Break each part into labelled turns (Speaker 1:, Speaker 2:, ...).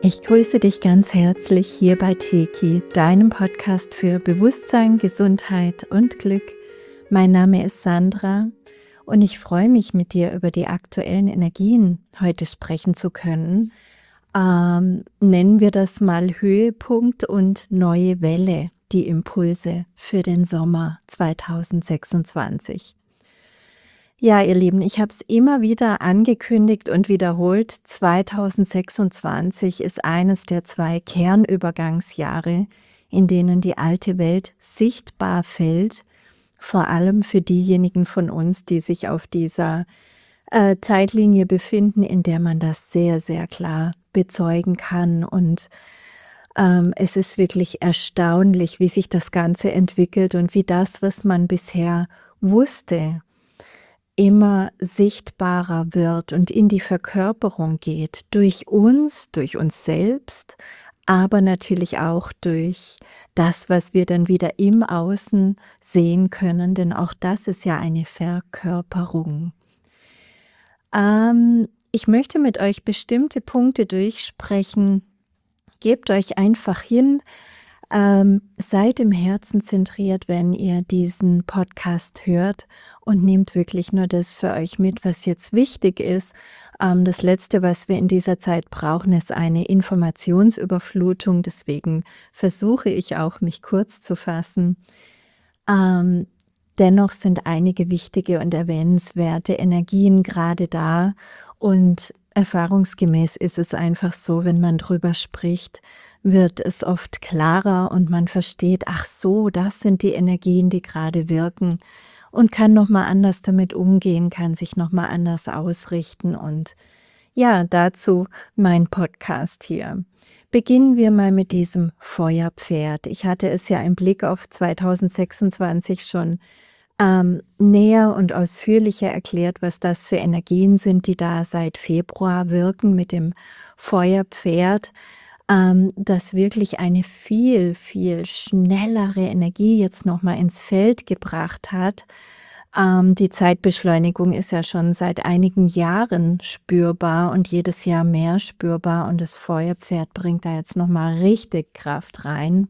Speaker 1: Ich grüße dich ganz herzlich hier bei Teki, deinem Podcast für Bewusstsein, Gesundheit und Glück. Mein Name ist Sandra und ich freue mich, mit dir über die aktuellen Energien heute sprechen zu können. Nennen wir das mal Höhepunkt und neue Welle, die Impulse für den Sommer 2026. Ja, ihr Lieben, ich habe es immer wieder angekündigt und wiederholt. 2026 ist eines der 2 Kernübergangsjahre, in denen die alte Welt sichtbar fällt, vor allem für diejenigen von uns, die sich auf dieser Zeitlinie befinden, in der man das sehr, sehr klar bezeugen kann. Und es ist wirklich erstaunlich, wie sich das Ganze entwickelt und wie das, was man bisher wusste, immer sichtbarer wird und in die Verkörperung geht, durch uns selbst, aber natürlich auch durch das, was wir dann wieder im Außen sehen können, denn auch das ist ja eine Verkörperung. Ich möchte mit euch bestimmte Punkte durchsprechen. Gebt euch einfach hin. Seid im Herzen zentriert, wenn ihr diesen Podcast hört, und nehmt wirklich nur das für euch mit, was jetzt wichtig ist. Das Letzte, was wir in dieser Zeit brauchen, ist eine Informationsüberflutung. Deswegen versuche ich auch, mich kurz zu fassen. Dennoch sind einige wichtige und erwähnenswerte Energien gerade da, und erfahrungsgemäß ist es einfach so, wenn man drüber spricht, wird es oft klarer und man versteht, ach so, das sind die Energien, die gerade wirken, und kann nochmal anders damit umgehen, kann sich nochmal anders ausrichten. Und ja, dazu mein Podcast hier. Beginnen wir mal mit diesem Feuerpferd. Ich hatte es ja im Blick auf 2026 schon näher und ausführlicher erklärt, was das für Energien sind, die da seit Februar wirken mit dem Feuerpferd, das wirklich eine viel, viel schnellere Energie jetzt nochmal ins Feld gebracht hat. Die Zeitbeschleunigung ist ja schon seit einigen Jahren spürbar und jedes Jahr mehr spürbar, und das Feuerpferd bringt da jetzt nochmal richtig Kraft rein.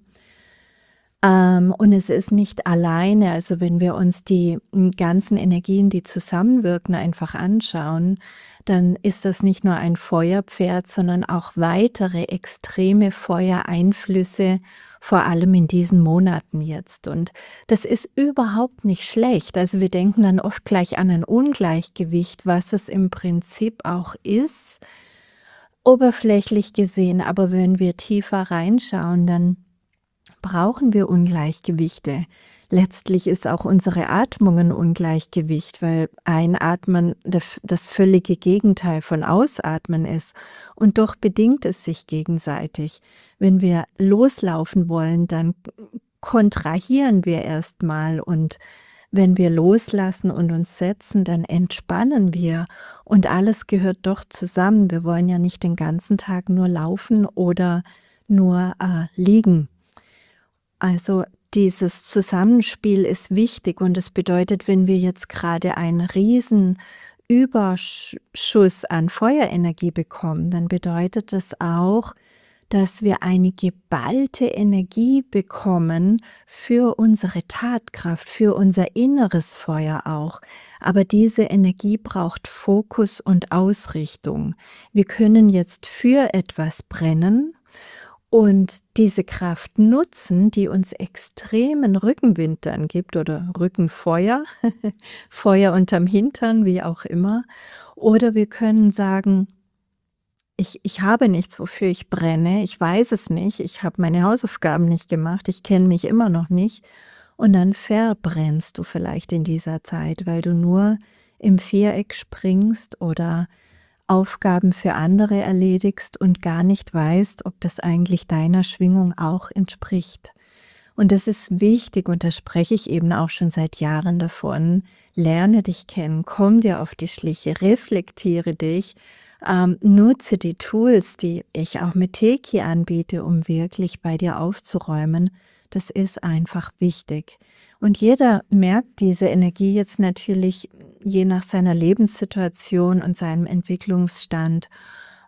Speaker 1: Und es ist nicht alleine, also wenn wir uns die ganzen Energien, die zusammenwirken, einfach anschauen, dann ist das nicht nur ein Feuerpferd, sondern auch weitere extreme Feuereinflüsse, vor allem in diesen Monaten jetzt. Und das ist überhaupt nicht schlecht. Also wir denken dann oft gleich an ein Ungleichgewicht, was es im Prinzip auch ist, oberflächlich gesehen. Aber wenn wir tiefer reinschauen, dann brauchen wir Ungleichgewichte. Letztlich ist auch unsere Atmung ein Ungleichgewicht, weil Einatmen das völlige Gegenteil von Ausatmen ist. Und doch bedingt es sich gegenseitig. Wenn wir loslaufen wollen, dann kontrahieren wir erstmal, und wenn wir loslassen und uns setzen, dann entspannen wir, und alles gehört doch zusammen. Wir wollen ja nicht den ganzen Tag nur laufen oder nur liegen. Also dieses Zusammenspiel ist wichtig, und es bedeutet, wenn wir jetzt gerade einen riesen Überschuss an Feuerenergie bekommen, dann bedeutet das auch, dass wir eine geballte Energie bekommen für unsere Tatkraft, für unser inneres Feuer auch. Aber diese Energie braucht Fokus und Ausrichtung. Wir können jetzt für etwas brennen und diese Kraft nutzen, die uns extremen Rückenwind dann gibt, oder Rückenfeuer, Feuer unterm Hintern, wie auch immer. Oder wir können sagen, ich habe nichts, wofür ich brenne, ich weiß es nicht, ich habe meine Hausaufgaben nicht gemacht, ich kenne mich immer noch nicht. Und dann verbrennst du vielleicht in dieser Zeit, weil du nur im Viereck springst oder Aufgaben für andere erledigst und gar nicht weißt, ob das eigentlich deiner Schwingung auch entspricht. Und das ist wichtig, und da spreche ich eben auch schon seit Jahren davon. Lerne dich kennen, komm dir auf die Schliche, reflektiere dich, nutze die Tools, die ich auch mit Teki anbiete, um wirklich bei dir aufzuräumen. Das ist einfach wichtig. Und jeder merkt diese Energie jetzt natürlich je nach seiner Lebenssituation und seinem Entwicklungsstand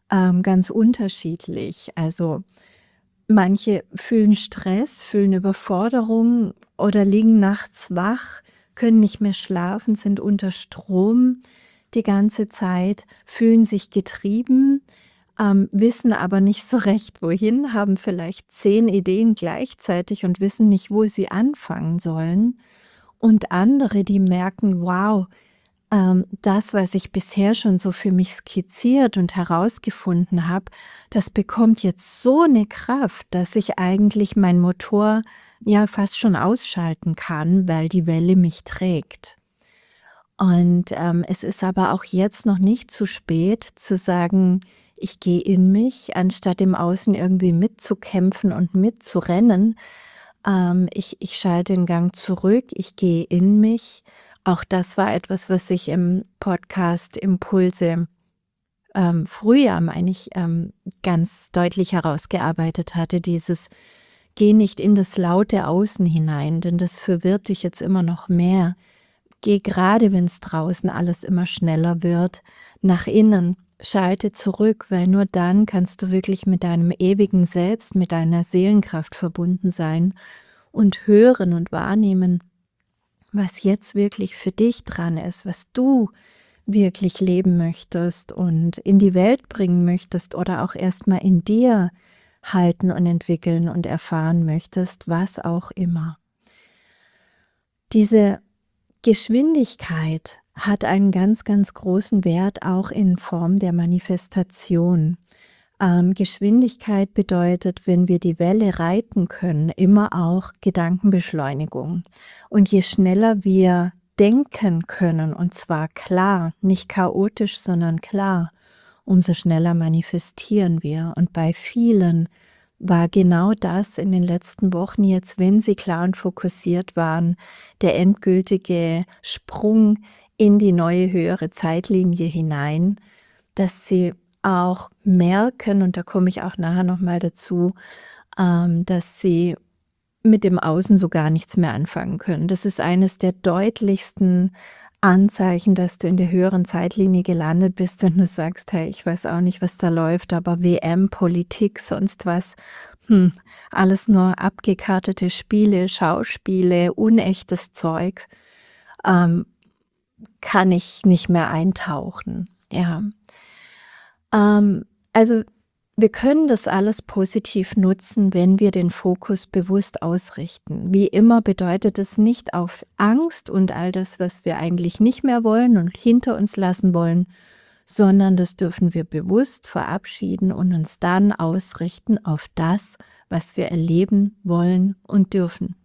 Speaker 1: ganz unterschiedlich. Also, manche fühlen Stress, fühlen Überforderung oder liegen nachts wach, können nicht mehr schlafen, sind unter Strom die ganze Zeit, fühlen sich getrieben, wissen aber nicht so recht wohin, haben vielleicht 10 Ideen gleichzeitig und wissen nicht, wo sie anfangen sollen. Und andere, die merken: „Wow, das, was ich bisher schon so für mich skizziert und herausgefunden habe, das bekommt jetzt so eine Kraft, dass ich eigentlich meinen Motor, ja, fast schon ausschalten kann, weil die Welle mich trägt.“ Und, es ist aber auch jetzt noch nicht zu spät zu sagen: „Ich gehe in mich“, anstatt im Außen irgendwie mitzukämpfen und mitzurennen. Ich schalte den Gang zurück, ich gehe in mich. Auch das war etwas, was ich im Podcast Impulse, Frühjahr, meine ich, ganz deutlich herausgearbeitet hatte, dieses: „Geh nicht in das laute Außen hinein, denn das verwirrt dich jetzt immer noch mehr. Geh gerade, wenn es draußen alles immer schneller wird, nach innen. Schalte zurück, weil nur dann kannst du wirklich mit deinem ewigen Selbst, mit deiner Seelenkraft verbunden sein und hören und wahrnehmen, was jetzt wirklich für dich dran ist, was du wirklich leben möchtest und in die Welt bringen möchtest oder auch erstmal in dir halten und entwickeln und erfahren möchtest, was auch immer.“ Diese Geschwindigkeit hat einen ganz, ganz großen Wert auch in Form der Manifestation. Geschwindigkeit bedeutet, wenn wir die Welle reiten können, immer auch Gedankenbeschleunigung. Und je schneller wir denken können, und zwar klar, nicht chaotisch, sondern klar, umso schneller manifestieren wir. Und bei vielen war genau das in den letzten Wochen jetzt, wenn sie klar und fokussiert waren, der endgültige Sprung in die neue höhere Zeitlinie hinein, dass sie auch merken, und da komme ich auch nachher noch mal dazu, dass sie mit dem Außen so gar nichts mehr anfangen können. Das ist eines der deutlichsten Anzeichen, dass du in der höheren Zeitlinie gelandet bist, wenn du sagst: „Hey, ich weiß auch nicht, was da läuft, aber WM, Politik, sonst was, alles nur abgekartete Spiele, Schauspiele, unechtes Zeug, ähm, kann ich nicht mehr eintauchen.“ Ja. Also, wir können das alles positiv nutzen, wenn wir den Fokus bewusst ausrichten. Wie immer bedeutet es nicht auf Angst und all das, was wir eigentlich nicht mehr wollen und hinter uns lassen wollen, sondern das dürfen wir bewusst verabschieden und uns dann ausrichten auf das, was wir erleben wollen und dürfen.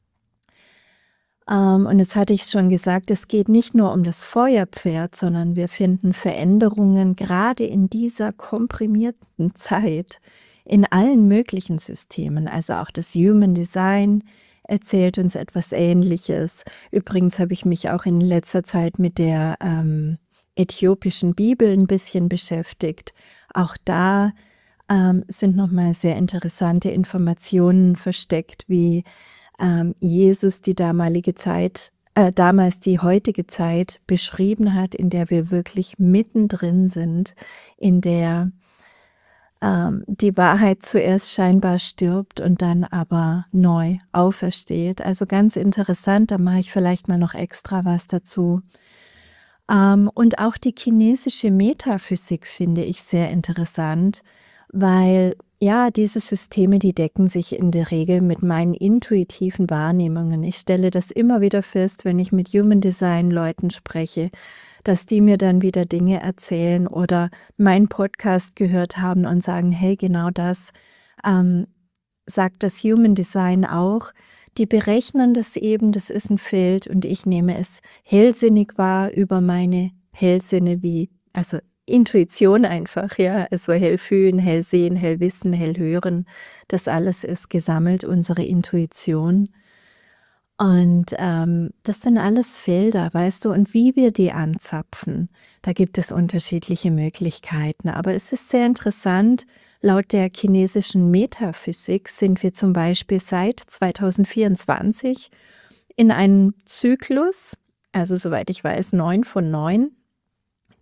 Speaker 1: Und jetzt hatte ich schon gesagt, es geht nicht nur um das Feuerpferd, sondern wir finden Veränderungen gerade in dieser komprimierten Zeit in allen möglichen Systemen. Also auch das Human Design erzählt uns etwas Ähnliches. Übrigens habe ich mich auch in letzter Zeit mit der äthiopischen Bibel ein bisschen beschäftigt. Auch da sind nochmal sehr interessante Informationen versteckt, wie Jesus die damalige Zeit, damals die heutige Zeit beschrieben hat, in der wir wirklich mittendrin sind, in der die Wahrheit zuerst scheinbar stirbt und dann aber neu aufersteht. Also ganz interessant, da mache ich vielleicht mal noch extra was dazu. Und auch die chinesische Metaphysik finde ich sehr interessant, weil ja, diese Systeme, die decken sich in der Regel mit meinen intuitiven Wahrnehmungen. Ich stelle das immer wieder fest, wenn ich mit Human Design Leuten spreche, dass die mir dann wieder Dinge erzählen oder meinen Podcast gehört haben und sagen: „Hey, genau das ähm, sagt das Human Design auch.“ Die berechnen das eben, das ist ein Feld und ich nehme es hellsinnig wahr über meine Hellsinne, wie also Intuition einfach, ja, also hell fühlen, hell sehen, hell wissen, hell hören. Das alles ist gesammelt unsere Intuition. Und, das sind alles Felder, weißt du, und wie wir die anzapfen, da gibt es unterschiedliche Möglichkeiten. Aber es ist sehr interessant, laut der chinesischen Metaphysik sind wir zum Beispiel seit 2024 in einem Zyklus, also soweit ich weiß 9 von 9,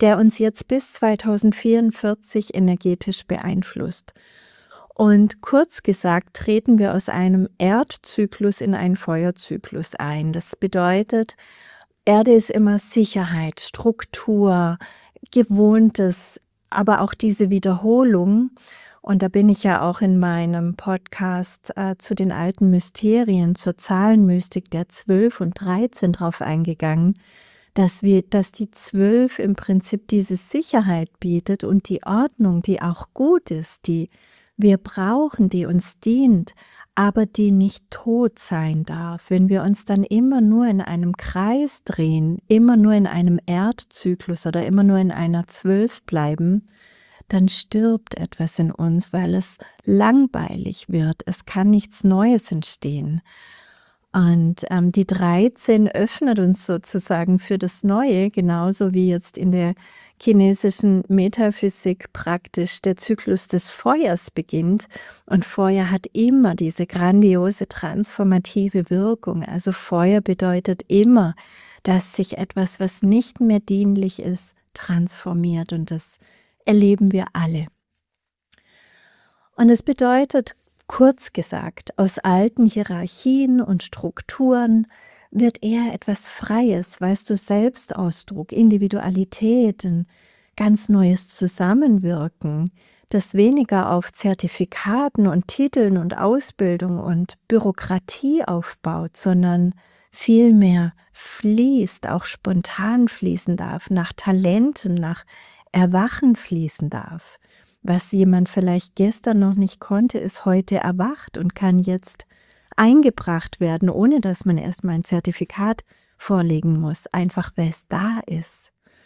Speaker 1: der uns jetzt bis 2044 energetisch beeinflusst. Und kurz gesagt treten wir aus einem Erdzyklus in einen Feuerzyklus ein. Das bedeutet, Erde ist immer Sicherheit, Struktur, Gewohntes, aber auch diese Wiederholung. Und da bin ich ja auch in meinem Podcast zu den alten Mysterien, zur Zahlenmystik der 12 und 13 drauf eingegangen, dass die 12 im Prinzip diese Sicherheit bietet und die Ordnung, die auch gut ist, die wir brauchen, die uns dient, aber die nicht tot sein darf. Wenn wir uns dann immer nur in einem Kreis drehen, immer nur in einem Erdzyklus oder immer nur in einer 12 bleiben, dann stirbt etwas in uns, weil es langweilig wird. Es kann nichts Neues entstehen. Und die 13 öffnet uns sozusagen für das Neue, genauso wie jetzt in der chinesischen Metaphysik praktisch der Zyklus des Feuers beginnt. Und Feuer hat immer diese grandiose transformative Wirkung. Also Feuer bedeutet immer, dass sich etwas, was nicht mehr dienlich ist, transformiert. Und das erleben wir alle. Und es bedeutet, kurz gesagt, aus alten Hierarchien und Strukturen wird eher etwas Freies, weißt du, Selbstausdruck, Individualität, ein ganz neues Zusammenwirken, das weniger auf Zertifikaten und Titeln und Ausbildung und Bürokratie aufbaut, sondern vielmehr fließt, auch spontan fließen darf, nach Talenten, nach Erwachen fließen darf. Was jemand vielleicht gestern noch nicht konnte, ist heute erwacht und kann jetzt eingebracht werden, ohne dass man erstmal ein Zertifikat vorlegen muss, einfach weil es da ist.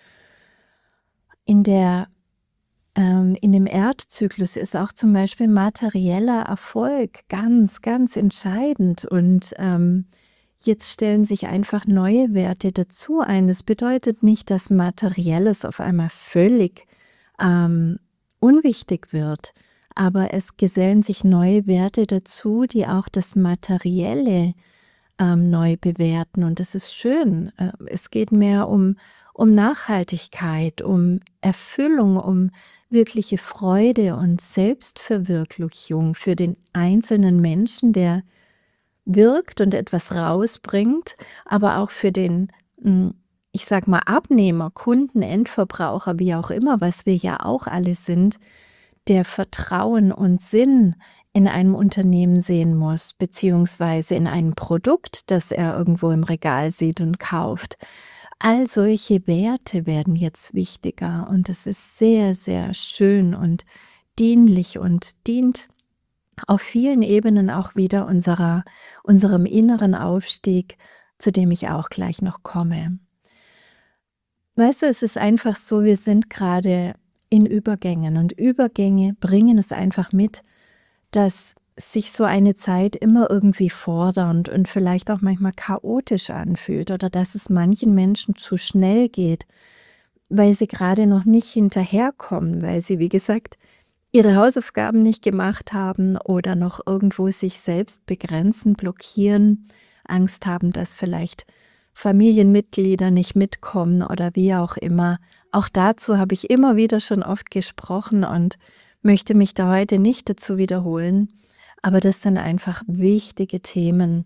Speaker 1: In dem Erdzyklus ist auch zum Beispiel materieller Erfolg ganz, ganz entscheidend und jetzt stellen sich einfach neue Werte dazu ein. Das bedeutet nicht, dass Materielles auf einmal völlig unwichtig wird, aber es gesellen sich neue Werte dazu, die auch das Materielle neu bewerten und das ist schön. Es geht mehr um Nachhaltigkeit, um Erfüllung, um wirkliche Freude und Selbstverwirklichung für den einzelnen Menschen, der wirkt und etwas rausbringt, aber auch für den, ich sag mal, Abnehmer, Kunden, Endverbraucher, wie auch immer, was wir ja auch alle sind, der Vertrauen und Sinn in einem Unternehmen sehen muss, beziehungsweise in einem Produkt, das er irgendwo im Regal sieht und kauft. All solche Werte werden jetzt wichtiger und es ist sehr, sehr schön und dienlich und dient auf vielen Ebenen auch wieder unserem inneren Aufstieg, zu dem ich auch gleich noch komme. Weißt du, es ist einfach so, wir sind gerade in Übergängen und Übergänge bringen es einfach mit, dass sich so eine Zeit immer irgendwie fordernd und vielleicht auch manchmal chaotisch anfühlt oder dass es manchen Menschen zu schnell geht, weil sie gerade noch nicht hinterherkommen, weil sie, wie gesagt, ihre Hausaufgaben nicht gemacht haben oder noch irgendwo sich selbst begrenzen, blockieren, Angst haben, dass vielleicht Familienmitglieder nicht mitkommen oder wie auch immer. Auch dazu habe ich immer wieder schon oft gesprochen und möchte mich da heute nicht dazu wiederholen. Aber das sind einfach wichtige Themen,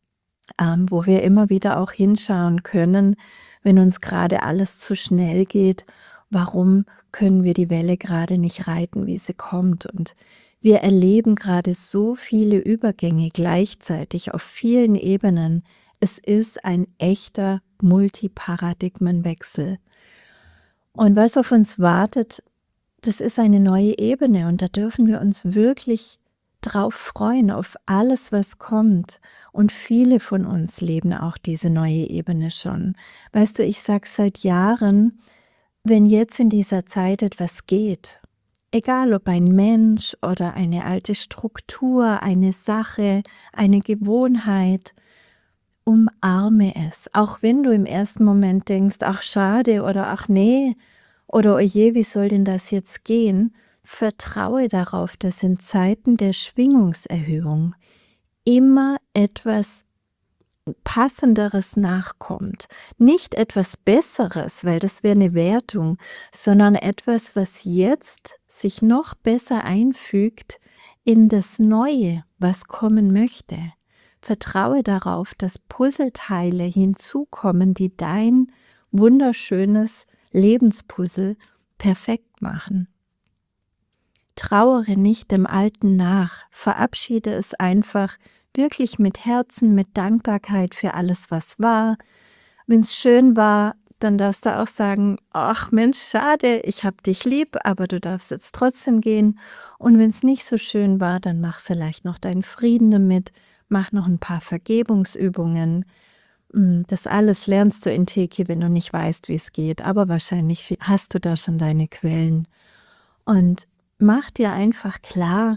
Speaker 1: wo wir immer wieder auch hinschauen können, wenn uns gerade alles zu schnell geht. Warum können wir die Welle gerade nicht reiten, wie sie kommt? Und wir erleben gerade so viele Übergänge gleichzeitig auf vielen Ebenen. Es ist ein echter Multiparadigmenwechsel. Und was auf uns wartet, das ist eine neue Ebene und da dürfen wir uns wirklich drauf freuen, auf alles, was kommt. Und viele von uns leben auch diese neue Ebene schon. Weißt du, ich sage seit Jahren, wenn jetzt in dieser Zeit etwas geht, egal ob ein Mensch oder eine alte Struktur, eine Sache, eine Gewohnheit, umarme es. Auch wenn du im ersten Moment denkst, ach schade oder ach nee oder oje, wie soll denn das jetzt gehen? Vertraue darauf, dass in Zeiten der Schwingungserhöhung immer etwas Passenderes nachkommt. Nicht etwas Besseres, weil das wäre eine Wertung, sondern etwas, was jetzt sich noch besser einfügt in das Neue, was kommen möchte. Vertraue darauf, dass Puzzleteile hinzukommen, die dein wunderschönes Lebenspuzzle perfekt machen. Trauere nicht dem Alten nach, verabschiede es einfach wirklich mit Herzen, mit Dankbarkeit für alles, was war. Wenn es schön war, dann darfst du auch sagen: „Ach Mensch, schade, ich habe dich lieb, aber du darfst jetzt trotzdem gehen.“ Und wenn es nicht so schön war, dann mach vielleicht noch deinen Frieden damit, mach noch ein paar Vergebungsübungen. Das alles lernst du in Teki, wenn du nicht weißt, wie es geht, aber wahrscheinlich hast du da schon deine Quellen. Und mach dir einfach klar,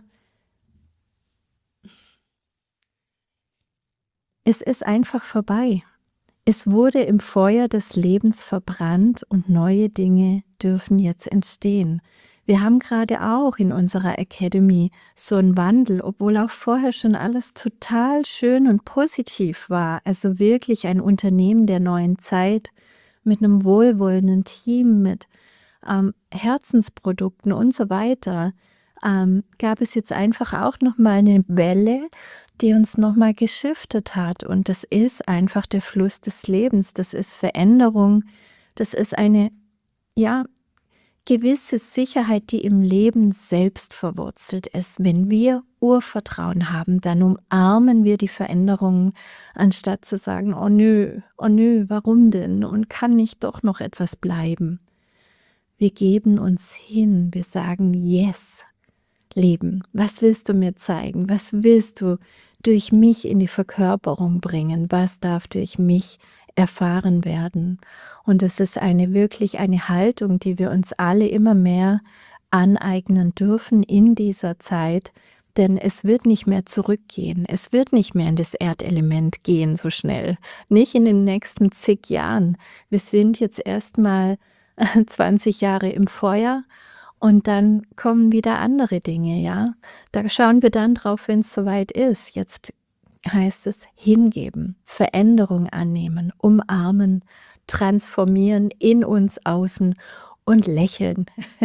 Speaker 1: es ist einfach vorbei. Es wurde im Feuer des Lebens verbrannt und neue Dinge dürfen jetzt entstehen. Wir haben gerade auch in unserer Academy so einen Wandel, obwohl auch vorher schon alles total schön und positiv war. Also wirklich ein Unternehmen der neuen Zeit mit einem wohlwollenden Team, mit Herzensprodukten und so weiter, gab es jetzt einfach auch noch mal eine Welle, die uns noch mal geschiftet hat. Und das ist einfach der Fluss des Lebens. Das ist Veränderung. Das ist eine, ja, gewisse Sicherheit, die im Leben selbst verwurzelt ist. Wenn wir Urvertrauen haben, dann umarmen wir die Veränderungen, anstatt zu sagen: oh nö, warum denn? Und kann nicht doch noch etwas bleiben?“ Wir geben uns hin, wir sagen: Yes, Leben, was willst du mir zeigen? Was willst du durch mich in die Verkörperung bringen? Was darf durch mich erfahren werden? Und es ist wirklich eine Haltung, die wir uns alle immer mehr aneignen dürfen in dieser Zeit, denn es wird nicht mehr zurückgehen. Es wird nicht mehr in das Erdelement gehen so schnell. Nicht in den nächsten zig Jahren. Wir sind jetzt erstmal 20 Jahre im Feuer und dann kommen wieder andere Dinge, ja. Da schauen wir dann drauf, wenn es soweit ist. Jetzt heißt es hingeben, Veränderung annehmen, umarmen, transformieren, in uns, außen und lächeln.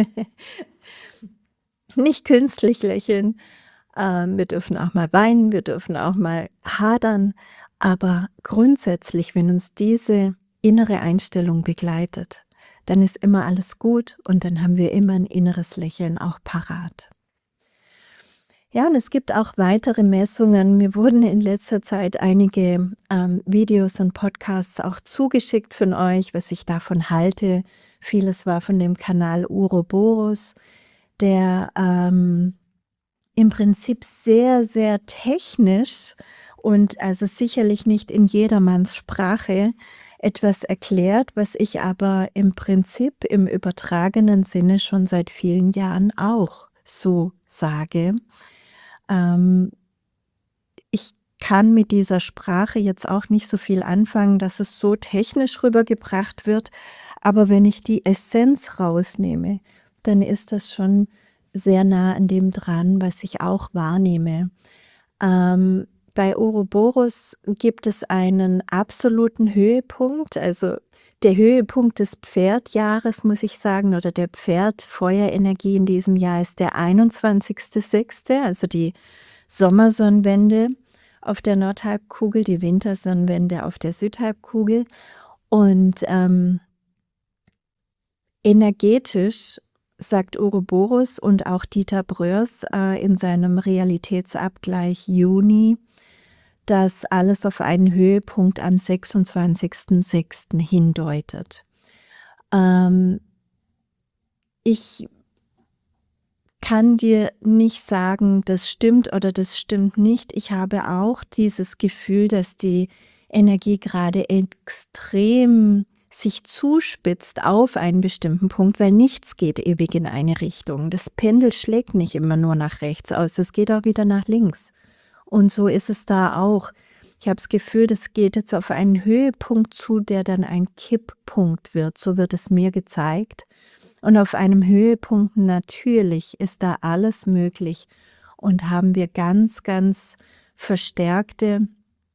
Speaker 1: Nicht künstlich lächeln. Wir dürfen auch mal weinen, wir dürfen auch mal hadern, aber grundsätzlich, wenn uns diese innere Einstellung begleitet, dann ist immer alles gut und dann haben wir immer ein inneres Lächeln auch parat. Ja, und es gibt auch weitere Messungen. Mir wurden in letzter Zeit einige Videos und Podcasts auch zugeschickt von euch, was ich davon halte. Vieles war von dem Kanal Uroboros, der im Prinzip sehr, sehr technisch und also sicherlich nicht in jedermanns Sprache etwas erklärt, was ich aber im Prinzip im übertragenen Sinne schon seit vielen Jahren auch so sage. Ähm, Ich kann mit dieser Sprache jetzt auch nicht so viel anfangen, dass es so technisch rübergebracht wird, aber wenn ich die Essenz rausnehme, dann ist das schon sehr nah an dem dran, was ich auch wahrnehme. Bei Ouroboros gibt es einen absoluten Höhepunkt, also der Höhepunkt des Pferdjahres, muss ich sagen, oder der Pferd-Feuerenergie in diesem Jahr ist der 21.06., also die Sommersonnenwende auf der Nordhalbkugel, die Wintersonnenwende auf der Südhalbkugel. Und energetisch sagt Ouroboros und auch Dieter Bröers in seinem Realitätsabgleich Juni, dass alles auf einen Höhepunkt am 26.06. hindeutet. Ich kann dir nicht sagen, das stimmt oder das stimmt nicht. Ich habe auch dieses Gefühl, dass die Energie gerade extrem sich zuspitzt auf einen bestimmten Punkt, weil nichts geht ewig in eine Richtung. Das Pendel schlägt nicht immer nur nach rechts aus, es geht auch wieder nach links. Und so ist es da auch. Ich habe das Gefühl, das geht jetzt auf einen Höhepunkt zu, der dann ein Kipppunkt wird. So wird es mir gezeigt. Und auf einem Höhepunkt natürlich ist da alles möglich und haben wir ganz, ganz verstärkte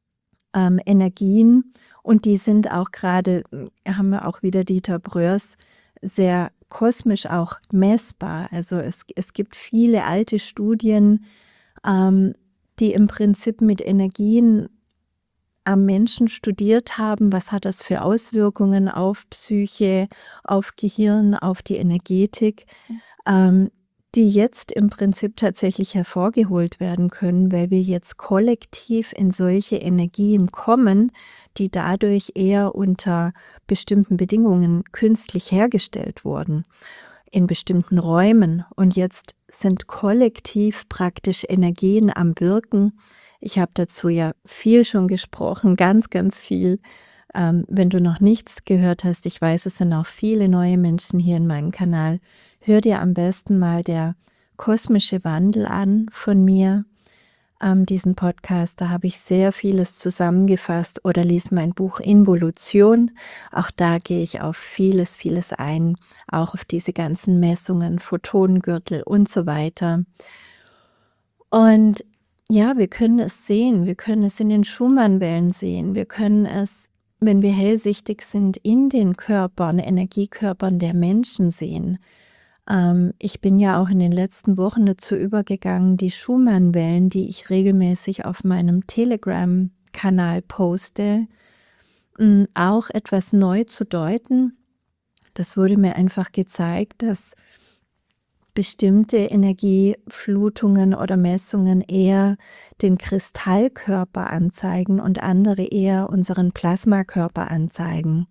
Speaker 1: Energien, und die sind auch gerade, haben wir auch wieder Dieter Bröers, sehr kosmisch auch messbar. Also es gibt viele alte Studien, die im Prinzip mit Energien am Menschen studiert haben. Was hat das für Auswirkungen auf Psyche, auf Gehirn, auf die Energetik, die jetzt im Prinzip tatsächlich hervorgeholt werden können, weil wir jetzt kollektiv in solche Energien kommen, die dadurch eher unter bestimmten Bedingungen künstlich hergestellt wurden, in bestimmten Räumen. Und jetzt sind kollektiv praktisch Energien am Wirken. Ich habe dazu ja viel schon gesprochen, ganz, ganz viel. Wenn du noch nichts gehört hast, ich weiß, es sind auch viele neue Menschen hier in meinem Kanal, hör dir am besten mal der kosmische Wandel an von mir, diesen Podcast. Da habe ich sehr vieles zusammengefasst, oder lies mein Buch Involution. Auch da gehe ich auf vieles, vieles ein, auch auf diese ganzen Messungen, Photonengürtel und so weiter. Und ja, wir können es sehen, wir können es in den Schumann-Wellen sehen, wir können es, wenn wir hellsichtig sind, in den Körpern, Energiekörpern der Menschen sehen. Ich bin ja auch in den letzten Wochen dazu übergegangen, die Schumann-Wellen, die ich regelmäßig auf meinem Telegram-Kanal poste, auch etwas neu zu deuten. Das wurde mir einfach gezeigt, dass bestimmte Energieflutungen oder Messungen eher den Kristallkörper anzeigen und andere eher unseren Plasmakörper anzeigen.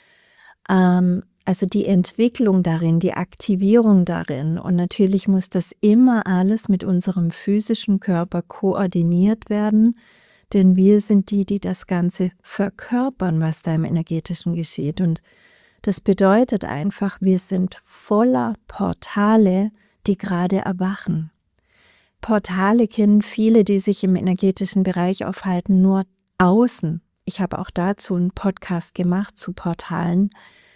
Speaker 1: Also die Entwicklung darin, die Aktivierung darin, und natürlich muss das immer alles mit unserem physischen Körper koordiniert werden, denn wir sind die, die das Ganze verkörpern, was da im Energetischen geschieht. Und das bedeutet einfach, wir sind voller Portale, die gerade erwachen. Portale kennen viele, die sich im energetischen Bereich aufhalten, nur außen. Ich habe auch dazu einen Podcast gemacht zu Portalen,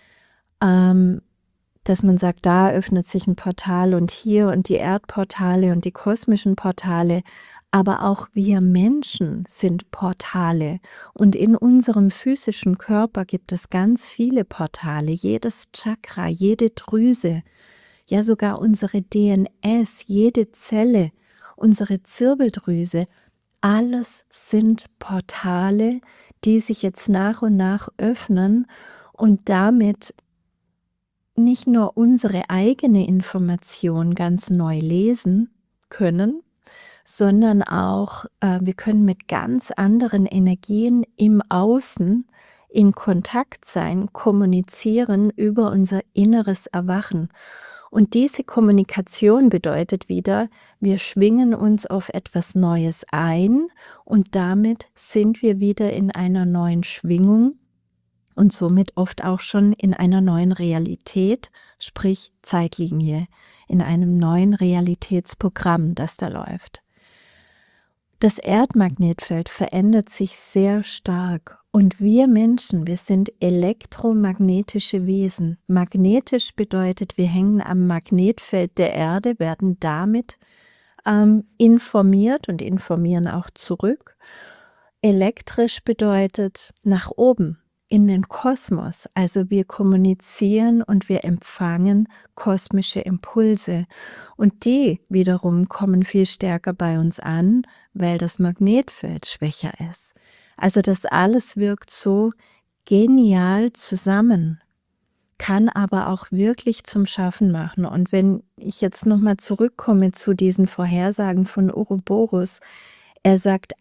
Speaker 1: dass man sagt, da öffnet sich ein Portal und hier, und die Erdportale und die kosmischen Portale. Aber auch wir Menschen sind Portale, und in unserem physischen Körper gibt es ganz viele Portale, jedes Chakra, jede Drüse, ja sogar unsere DNS, jede Zelle, unsere Zirbeldrüse, alles sind Portale, die sich jetzt nach und nach öffnen und damit nicht nur unsere eigene Information ganz neu lesen können, sondern auch, wir können mit ganz anderen Energien im Außen in Kontakt sein, kommunizieren über unser inneres Erwachen. Und diese Kommunikation bedeutet wieder, wir schwingen uns auf etwas Neues ein, und damit sind wir wieder in einer neuen Schwingung und somit oft auch schon in einer neuen Realität, sprich Zeitlinie, in einem neuen Realitätsprogramm, das da läuft. Das Erdmagnetfeld verändert sich sehr stark, und wir Menschen, wir sind elektromagnetische Wesen. Magnetisch bedeutet, wir hängen am Magnetfeld der Erde, werden damit informiert und informieren auch zurück. Elektrisch bedeutet nach oben, in den Kosmos. Also wir kommunizieren und wir empfangen kosmische Impulse. Und die wiederum kommen viel stärker bei uns an, weil das Magnetfeld schwächer ist. Also das alles wirkt so genial zusammen, kann aber auch wirklich zum Schaffen machen. Und wenn ich jetzt nochmal zurückkomme zu diesen Vorhersagen von Ouroboros, er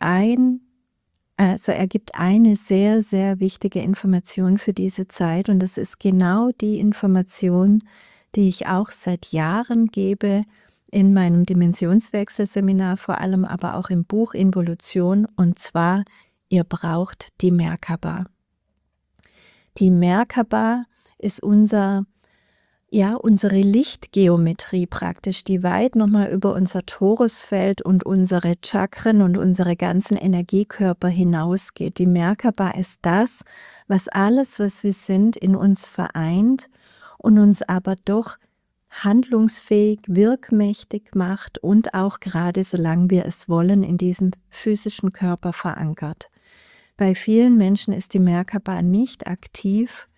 Speaker 1: gibt eine sehr, sehr wichtige Information für diese Zeit, und das ist genau die Information, die ich auch seit Jahren gebe in meinem Dimensionswechselseminar, vor allem aber auch im Buch Involution, und zwar, ihr braucht die Merkaba. Die Merkaba ist unsere Lichtgeometrie praktisch, die weit nochmal über unser Torusfeld und unsere Chakren und unsere ganzen Energiekörper hinausgeht. Die Merkaba ist das, was alles, was wir sind, in uns vereint und uns aber doch handlungsfähig, wirkmächtig macht und auch gerade, solange wir es wollen, in diesem physischen Körper verankert. Bei vielen Menschen ist die Merkaba nicht aktiv.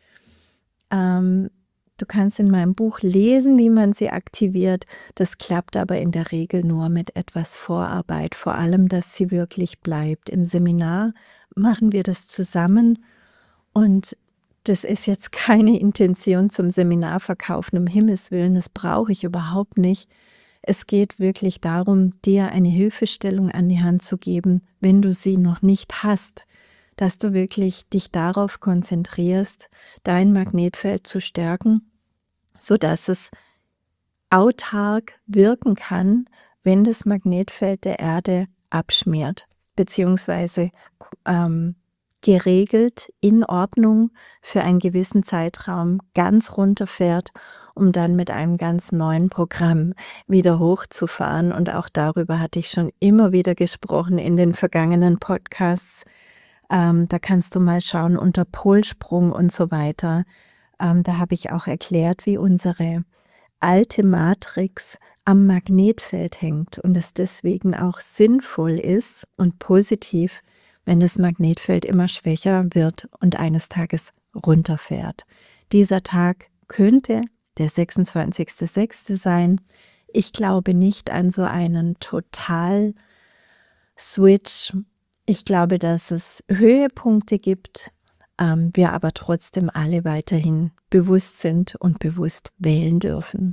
Speaker 1: Du kannst in meinem Buch lesen, wie man sie aktiviert. Das klappt aber in der Regel nur mit etwas Vorarbeit, vor allem, dass sie wirklich bleibt. Im Seminar machen wir das zusammen und das ist jetzt keine Intention zum Seminar verkaufen, um Himmels Willen, das brauche ich überhaupt nicht. Es geht wirklich darum, dir eine Hilfestellung an die Hand zu geben, wenn du sie noch nicht hast, dass du wirklich dich darauf konzentrierst, dein Magnetfeld zu stärken, sodass es autark wirken kann, wenn das Magnetfeld der Erde abschmiert, beziehungsweise geregelt in Ordnung für einen gewissen Zeitraum ganz runterfährt, um dann mit einem ganz neuen Programm wieder hochzufahren. Und auch darüber hatte ich schon immer wieder gesprochen in den vergangenen Podcasts. Da kannst du mal schauen unter Polsprung und so weiter. Da habe ich auch erklärt, wie unsere alte Matrix am Magnetfeld hängt und es deswegen auch sinnvoll ist und positiv, wenn das Magnetfeld immer schwächer wird und eines Tages runterfährt. Dieser Tag könnte der 26.06. sein. Ich glaube nicht an so einen Total-Switch. Ich glaube, dass es Höhepunkte gibt, wir aber trotzdem alle weiterhin bewusst sind und bewusst wählen dürfen.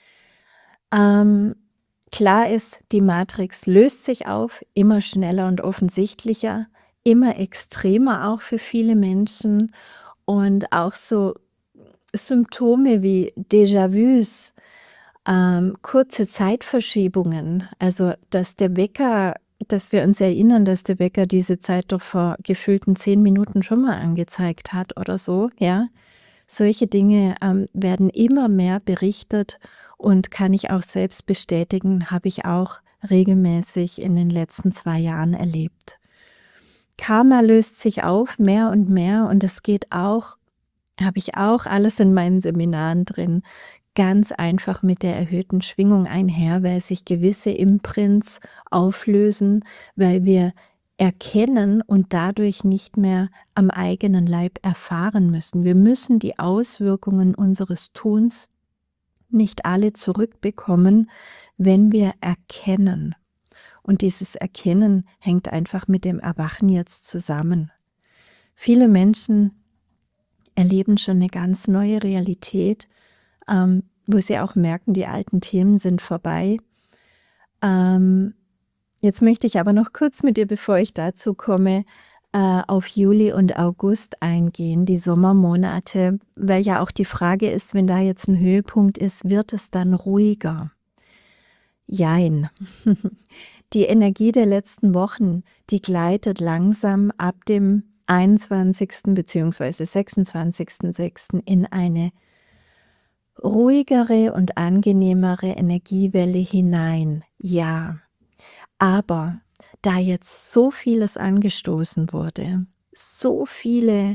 Speaker 1: Klar ist, die Matrix löst sich auf, immer schneller und offensichtlicher, immer extremer auch für viele Menschen und auch so Symptome wie Déjà-vus, kurze Zeitverschiebungen, also dass wir uns erinnern, dass der Wecker diese Zeit doch vor gefühlten 10 Minuten schon mal angezeigt hat oder so, ja. Solche Dinge werden immer mehr berichtet und kann ich auch selbst bestätigen, habe ich auch regelmäßig in den letzten 2 Jahren erlebt. Karma löst sich auf, mehr und es geht auch, habe ich auch alles in meinen Seminaren drin, ganz einfach mit der erhöhten Schwingung einher, weil sich gewisse Imprints auflösen, weil wir erkennen und dadurch nicht mehr am eigenen Leib erfahren müssen. Wir müssen die Auswirkungen unseres Tuns nicht alle zurückbekommen, wenn wir erkennen. Und dieses Erkennen hängt einfach mit dem Erwachen jetzt zusammen. Viele Menschen erleben schon eine ganz neue Realität, wo sie auch merken, die alten Themen sind vorbei. Jetzt möchte ich aber noch kurz mit dir, bevor ich dazu komme, auf Juli und August eingehen, die Sommermonate, weil ja auch die Frage ist, wenn da jetzt ein Höhepunkt ist, wird es dann ruhiger? Jein. Die Energie der letzten Wochen, die gleitet langsam ab dem 21. bzw. 26.06. in eine ruhigere und angenehmere Energiewelle hinein. Ja, aber da jetzt so vieles angestoßen wurde, so viele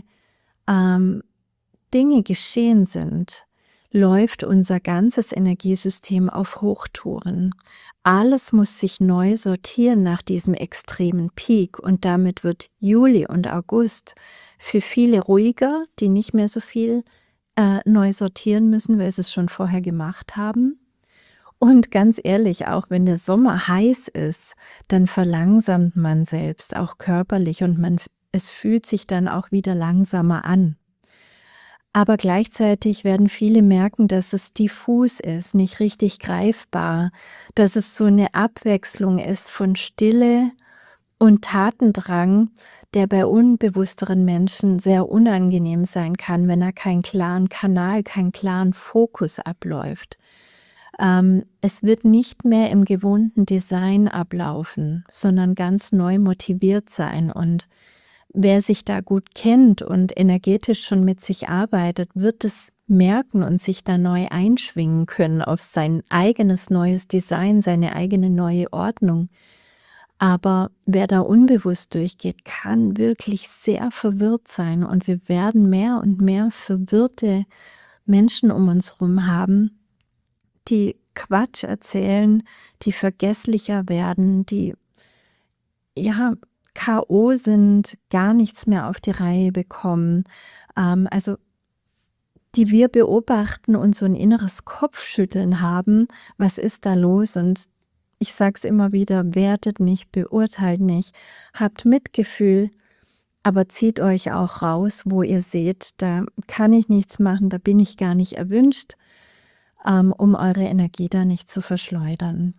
Speaker 1: Dinge geschehen sind, läuft unser ganzes Energiesystem auf Hochtouren. Alles muss sich neu sortieren nach diesem extremen Peak und damit wird Juli und August für viele ruhiger, die nicht mehr so viel neu sortieren müssen, weil sie es schon vorher gemacht haben. Und ganz ehrlich, auch wenn der Sommer heiß ist, dann verlangsamt man selbst, auch körperlich, und es fühlt sich dann auch wieder langsamer an. Aber gleichzeitig werden viele merken, dass es diffus ist, nicht richtig greifbar, dass es so eine Abwechslung ist von Stille und Tatendrang, der bei unbewussteren Menschen sehr unangenehm sein kann, wenn er keinen klaren Kanal, keinen klaren Fokus abläuft. Es wird nicht mehr im gewohnten Design ablaufen, sondern ganz neu motiviert sein. Und wer sich da gut kennt und energetisch schon mit sich arbeitet, wird es merken und sich da neu einschwingen können auf sein eigenes neues Design, seine eigene neue Ordnung. Aber wer da unbewusst durchgeht, kann wirklich sehr verwirrt sein und wir werden mehr und mehr verwirrte Menschen um uns herum haben, die Quatsch erzählen, die vergesslicher werden, die ja K.o. sind, gar nichts mehr auf die Reihe bekommen, also die wir beobachten und so ein inneres Kopfschütteln haben: „Was ist da los?“ Und ich sage es immer wieder: „Wertet nicht, beurteilt nicht, habt Mitgefühl, aber zieht euch auch raus, wo ihr seht, da kann ich nichts machen, da bin ich gar nicht erwünscht“, um eure Energie da nicht zu verschleudern.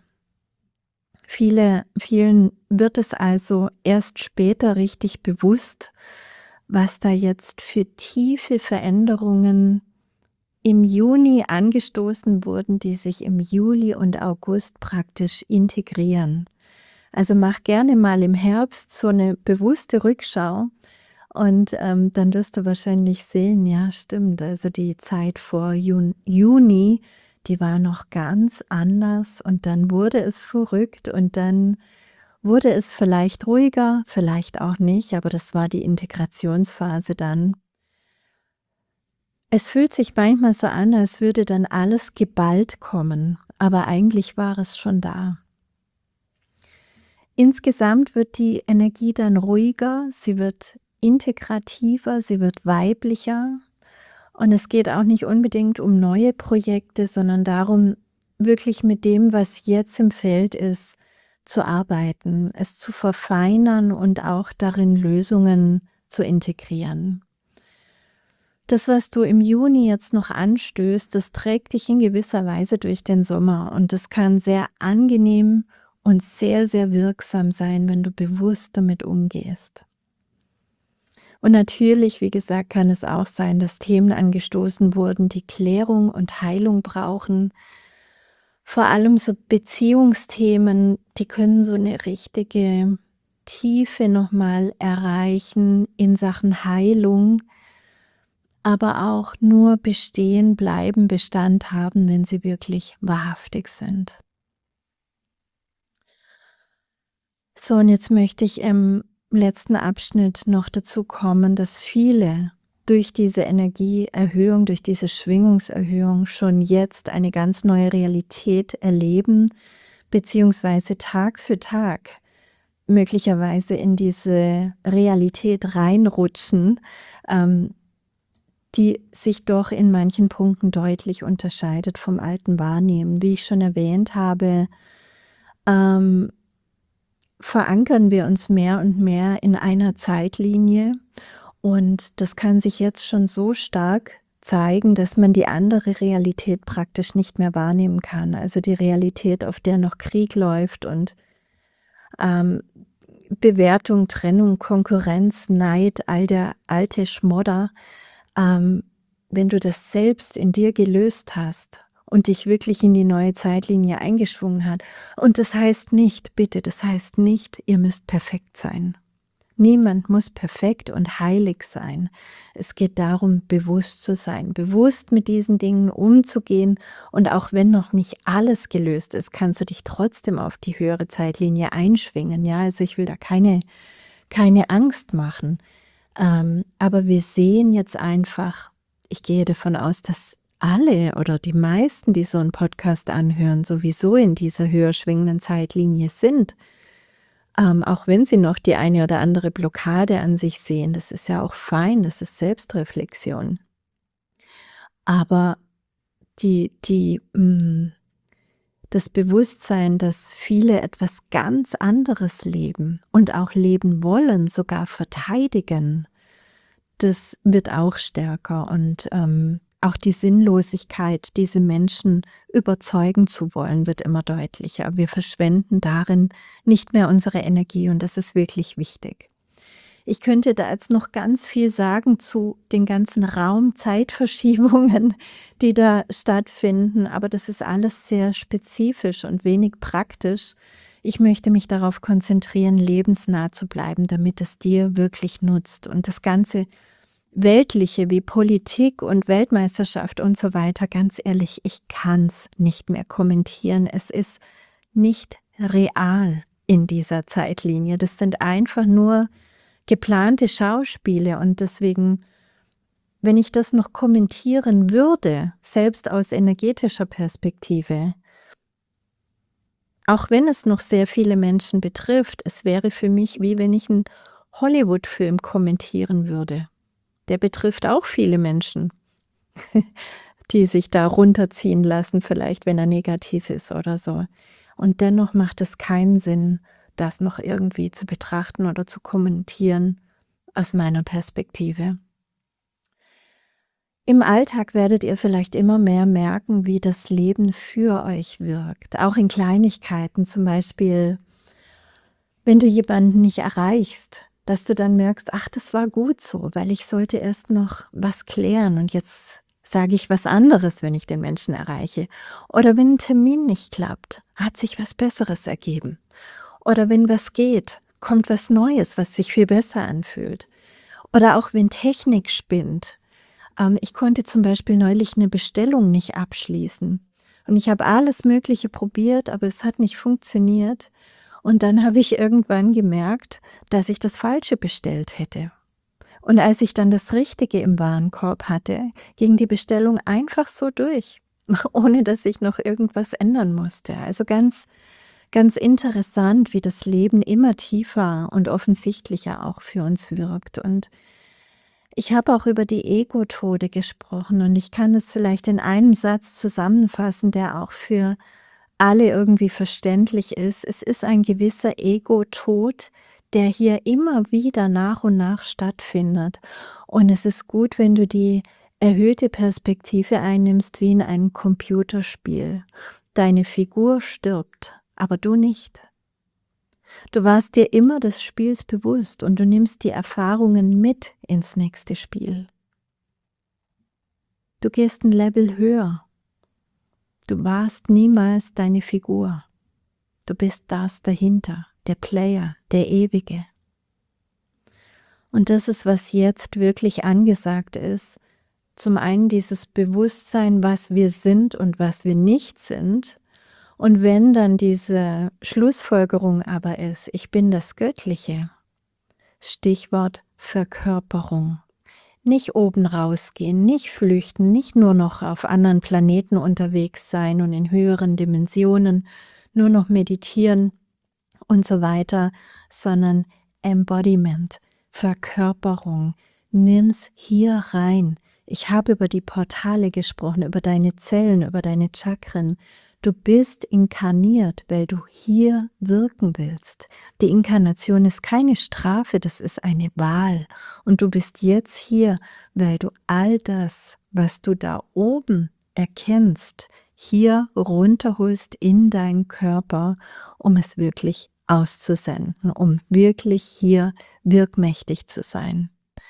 Speaker 1: Vielen wird es also erst später richtig bewusst, was da jetzt für tiefe Veränderungen im Juni angestoßen wurden, die sich im Juli und August praktisch integrieren. Also mach gerne mal im Herbst so eine bewusste Rückschau und, dann wirst du wahrscheinlich sehen, ja stimmt, also die Zeit vor Juni, die war noch ganz anders und dann wurde es verrückt und dann wurde es vielleicht ruhiger, vielleicht auch nicht, aber das war die Integrationsphase dann. Es fühlt sich manchmal so an, als würde dann alles geballt kommen, aber eigentlich war es schon da. Insgesamt wird die Energie dann ruhiger, sie wird integrativer, sie wird weiblicher und es geht auch nicht unbedingt um neue Projekte, sondern darum, wirklich mit dem, was jetzt im Feld ist, zu arbeiten, es zu verfeinern und auch darin Lösungen zu integrieren. Das, was du im Juni jetzt noch anstößt, das trägt dich in gewisser Weise durch den Sommer und das kann sehr angenehm und sehr, sehr wirksam sein, wenn du bewusst damit umgehst. Und natürlich, wie gesagt, kann es auch sein, dass Themen angestoßen wurden, die Klärung und Heilung brauchen. Vor allem so Beziehungsthemen, die können so eine richtige Tiefe nochmal erreichen in Sachen Heilung, aber auch nur bestehen bleiben, Bestand haben, wenn sie wirklich wahrhaftig sind. So, und jetzt möchte ich im letzten Abschnitt noch dazu kommen, dass viele durch diese Energieerhöhung, durch diese Schwingungserhöhung schon jetzt eine ganz neue Realität erleben, beziehungsweise Tag für Tag möglicherweise in diese Realität reinrutschen, ähm, die sich doch in manchen Punkten deutlich unterscheidet vom alten Wahrnehmen. Wie ich schon erwähnt habe, ähm, verankern wir uns mehr und mehr in einer Zeitlinie und das kann sich jetzt schon so stark zeigen, dass man die andere Realität praktisch nicht mehr wahrnehmen kann. Also die Realität, auf der noch Krieg läuft und ähm, Bewertung, Trennung, Konkurrenz, Neid, all der alte Schmodder. Ähm, wenn du das selbst in dir gelöst hast und dich wirklich in die neue Zeitlinie eingeschwungen hat. Und das heißt nicht, bitte, das heißt nicht, ihr müsst perfekt sein. Niemand muss perfekt und heilig sein. Es geht darum, bewusst zu sein, bewusst mit diesen Dingen umzugehen. Und auch wenn noch nicht alles gelöst ist, kannst du dich trotzdem auf die höhere Zeitlinie einschwingen. Ja, also ich will da keine Angst machen. Aber wir sehen jetzt einfach, ich gehe davon aus, dass alle oder die meisten, die so einen Podcast anhören, sowieso in dieser höher schwingenden Zeitlinie sind. Auch wenn sie noch die eine oder andere Blockade an sich sehen, das ist ja auch fein, das ist Selbstreflexion. Aber das Bewusstsein, dass viele etwas ganz anderes leben und auch leben wollen, sogar verteidigen, das wird auch stärker und auch die Sinnlosigkeit, diese Menschen überzeugen zu wollen, wird immer deutlicher. Wir verschwenden darin nicht mehr unsere Energie und das ist wirklich wichtig. Ich könnte da jetzt noch ganz viel sagen zu den ganzen Raum-Zeitverschiebungen, die da stattfinden, aber das ist alles sehr spezifisch und wenig praktisch. Ich möchte mich darauf konzentrieren, lebensnah zu bleiben, damit es dir wirklich nutzt und das ganze Weltliche wie Politik und Weltmeisterschaft und so weiter, ganz ehrlich, ich kann es nicht mehr kommentieren. Es ist nicht real in dieser Zeitlinie. Das sind einfach nur geplante Schauspiele und deswegen, wenn ich das noch kommentieren würde, selbst aus energetischer Perspektive, Auch wenn es noch sehr viele Menschen betrifft, es wäre für mich, wie wenn ich 'n Hollywood-Film kommentieren würde. Der betrifft auch viele Menschen, die sich da runterziehen lassen, vielleicht wenn er negativ ist oder so. Und dennoch macht es keinen Sinn, das noch irgendwie zu betrachten oder zu kommentieren aus meiner Perspektive. Im Alltag werdet ihr vielleicht immer mehr merken, wie das Leben für euch wirkt, auch in Kleinigkeiten, zum Beispiel, wenn du jemanden nicht erreichst, dass du dann merkst: „Ach, das war gut so, weil ich sollte erst noch was klären und jetzt sage ich was anderes, wenn ich den Menschen erreiche.“ Oder wenn 'n Termin nicht klappt, hat sich was Besseres ergeben. Oder wenn was geht, kommt was Neues, was sich viel besser anfühlt. Oder auch wenn Technik spinnt. Ich konnte zum Beispiel neulich 'ne Bestellung nicht abschließen und ich habe alles Mögliche probiert, aber es hat nicht funktioniert. Und dann habe ich irgendwann gemerkt, dass ich das Falsche bestellt hätte. Und als ich dann das Richtige im Warenkorb hatte, ging die Bestellung einfach so durch, ohne dass ich noch irgendwas ändern musste. Also ganz ganz interessant, wie das Leben immer tiefer und offensichtlicher auch für uns wirkt. Und ich habe auch über die Ego-Tode gesprochen und ich kann es vielleicht in einem Satz zusammenfassen, der auch für alle irgendwie verständlich ist. Es ist ein gewisser Ego-Tod, der hier immer wieder nach und nach stattfindet. Und es ist gut, wenn du die erhöhte Perspektive einnimmst wie in einem Computerspiel. Deine Figur stirbt, aber du nicht. Du warst dir immer des Spiels bewusst und du nimmst die Erfahrungen mit ins nächste Spiel. Du gehst 'n Level höher. Du warst niemals deine Figur. Du bist das dahinter, der Player, der Ewige. Und das ist, was jetzt wirklich angesagt ist. Zum einen dieses Bewusstsein, was wir sind und was wir nicht sind. Und wenn dann diese Schlussfolgerung aber ist: „Ich bin das Göttliche“, Stichwort Verkörperung. Nicht oben rausgehen, nicht flüchten, nicht nur noch auf anderen Planeten unterwegs sein und in höheren Dimensionen nur noch meditieren und so weiter, sondern Embodiment, Verkörperung. Nimm's hier rein. Ich habe über die Portale gesprochen, über deine Zellen, über deine Chakren. Du bist inkarniert, weil du hier wirken willst. Die Inkarnation ist keine Strafe, das ist eine Wahl. Und du bist jetzt hier, weil du all das, was du da oben erkennst, hier runterholst in deinen Körper, um es wirklich auszusenden, um wirklich hier wirkmächtig zu sein.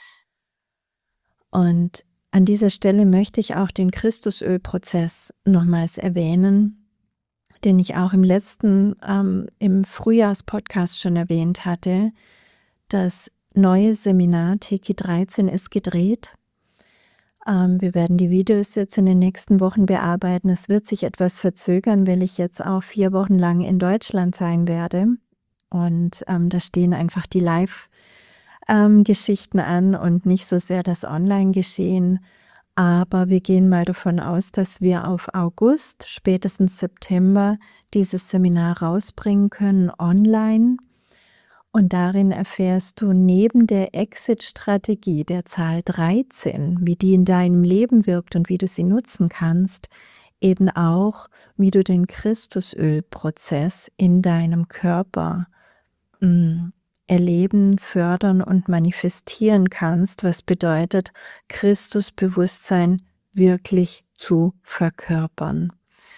Speaker 1: Und an dieser Stelle möchte ich auch den Christusölprozess nochmals erwähnen, den ich auch im Frühjahrspodcast schon erwähnt hatte. Das neue Seminar Teki 13 ist gedreht. Wir werden die Videos jetzt in den nächsten Wochen bearbeiten. Es wird sich etwas verzögern, weil ich jetzt auch 4 Wochen lang in Deutschland sein werde. Und da stehen einfach die Live Geschichten an und nicht so sehr das Online-Geschehen. Aber wir gehen mal davon aus, dass wir auf August, spätestens September dieses Seminar rausbringen können online. Und darin erfährst du neben der Exit-Strategie der Zahl 13, wie die in deinem Leben wirkt und wie du sie nutzen kannst, eben auch, wie du den Christusölprozess in deinem Körper erleben, fördern und manifestieren kannst, was bedeutet, Christusbewusstsein wirklich zu verkörpern.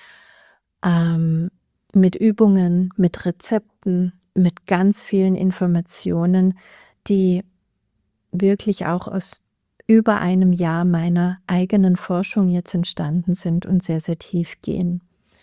Speaker 1: Mit Übungen, mit Rezepten, mit ganz vielen Informationen, die wirklich auch aus über einem Jahr meiner eigenen Forschung jetzt entstanden sind und sehr, sehr tief gehen.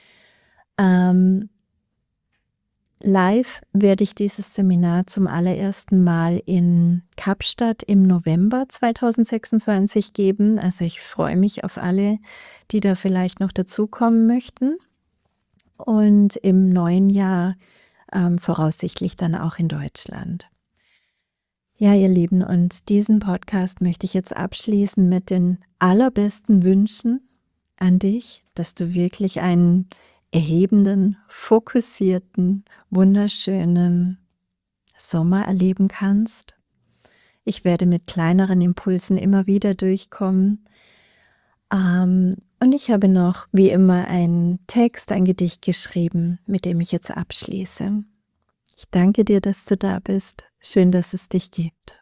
Speaker 1: Live werde ich dieses Seminar zum allerersten Mal in Kapstadt im November 2026 geben. Also ich freue mich auf alle, die da vielleicht noch dazukommen möchten. Und im neuen Jahr voraussichtlich dann auch in Deutschland. Ja, ihr Lieben, und diesen Podcast möchte ich jetzt abschließen mit den allerbesten Wünschen an dich, dass du wirklich einen erhebenden, fokussierten, wunderschönen Sommer erleben kannst. Ich werde mit kleineren Impulsen immer wieder durchkommen. Und ich habe noch, wie immer, einen Text, ein Gedicht geschrieben, mit dem ich jetzt abschließe. Ich danke dir, dass du da bist. Schön, dass es dich gibt.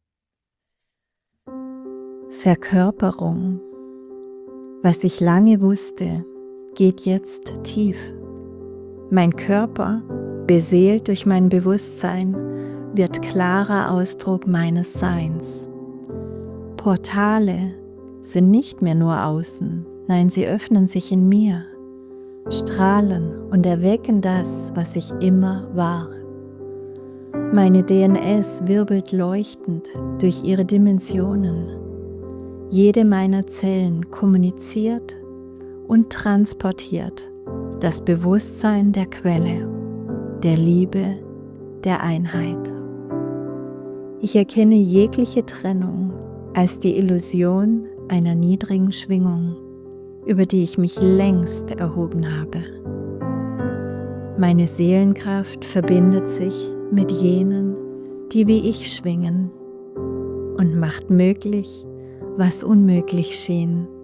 Speaker 1: Verkörperung. Was ich lange wusste, geht jetzt tief. Mein Körper, beseelt durch mein Bewusstsein, wird klarer Ausdruck meines Seins. Portale sind nicht mehr nur außen, nein, sie öffnen sich in mir, strahlen und erwecken das, was ich immer war. Meine DNS wirbelt leuchtend durch ihre Dimensionen. Jede meiner Zellen kommuniziert und transportiert das Bewusstsein der Quelle, der Liebe, der Einheit. Ich erkenne jegliche Trennung als die Illusion einer niedrigen Schwingung, über die ich mich längst erhoben habe. Meine Seelenkraft verbindet sich mit jenen, die wie ich schwingen, und macht möglich, was unmöglich schien.